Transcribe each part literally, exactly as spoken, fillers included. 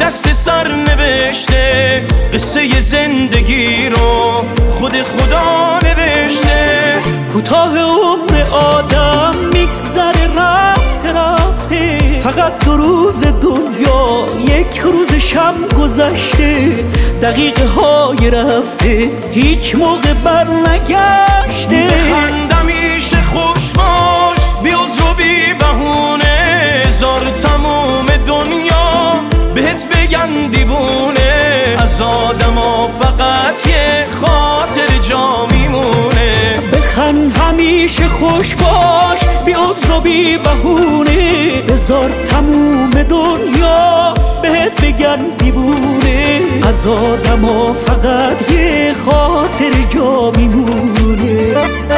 دست سر نوشته، قصه زندگی رو خود خدا نوشته. کوتاه عمر آدم میگذره رفته رفته، فقط دو روز دنیا یک روز شب گذشته. دقیقه های رفته هیچ موقع بر نگشته. بخندم میشه خوش باش بی عذر و بی بهونه، هزار تموم دنیا بهت بگن دیوونه. از آدم ها فقط یه خاطر جا میمونه. بخند همیشه خوش باش بی عذر و بی بهونه، هزار تموم دنیا بهت بگن دیوونه. از آدم ها فقط یه خاطر جا میمونه.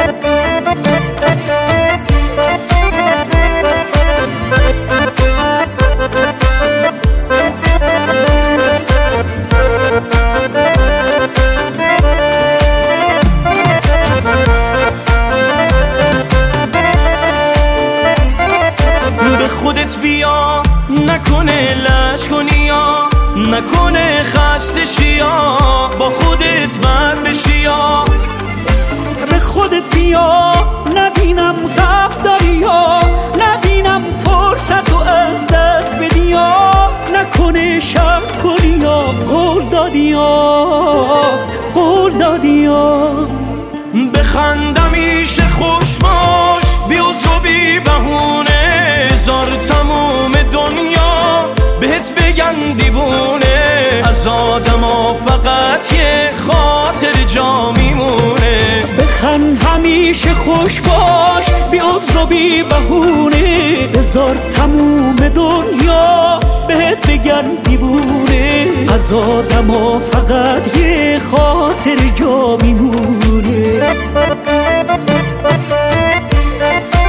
خودت بیا نکنه لج کنی یا نکنه خسته شیا، با خودت بر بشی یا به خودت بیا نبینم غم داری یا نبینم فرصت و از دست بدی یا نکنه شب کنی یا قول دادی یا قول دادی یا. بخندم میشه خوش باش بی عذر و بی بهونه، هزار تموم دنیا بهت بگن دیوونه. از آدم ها فقط یه خاطر جا میمونه. بخند همیشه خوش باش بی عذر و بی بهونه، هزار تموم دنیا بهت بگن دیوونه. از آدم ها فقط یه خاطر جا میمونه.